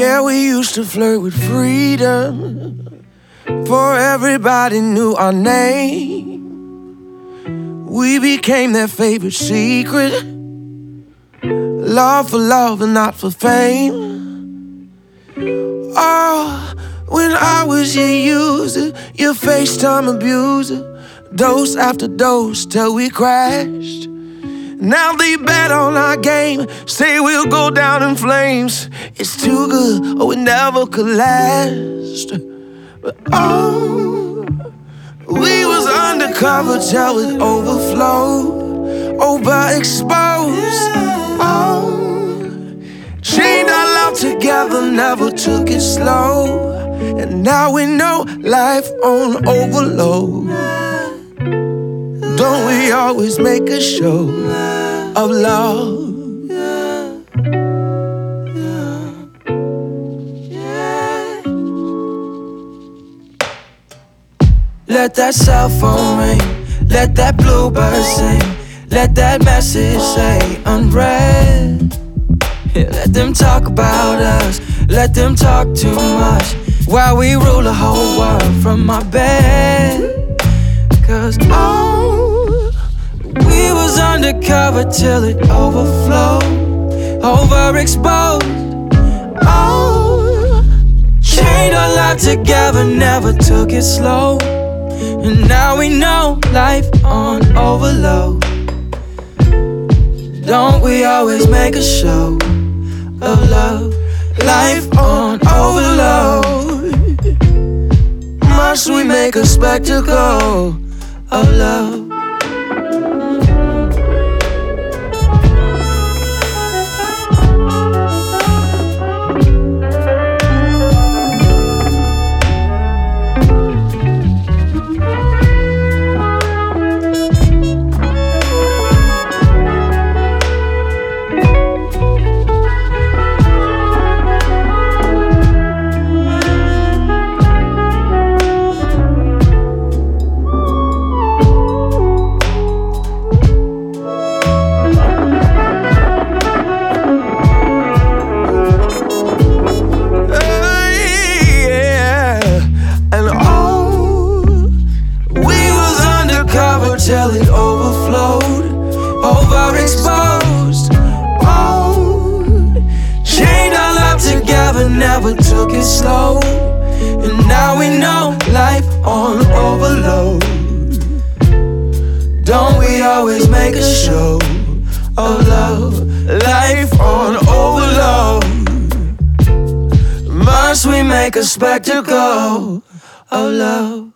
Yeah, we used to flirt with freedom, for everybody knew our name. We became their favorite secret, love for love and not for fame. Oh, when I was your user, your FaceTime abuser, dose after dose till we crashed. Now they bet on our game, say we'll go down in flames. It's too good or it never could last. But oh, we was undercover till it overflowed, overexposed. Oh, chained our love together, never took it slow. And now we know life on overload. Don't we always make a show of love? Let that cell phone ring, let that bluebird sing, let that message say unread. Let them talk about us, let them talk too much, while we rule the whole world from our bed. Cause oh, we was undercover till it overflowed, overexposed. Oh, chained our life together, never took it slow. And now we know life on overload. Don't we always make a show of love? Life on overload. Must we make a spectacle of love? Till it overflowed, overexposed. Oh, chained our love together, never took it slow. And now we know life on overload. Don't we always make a show of love? Life on overload. Must we make a spectacle of love?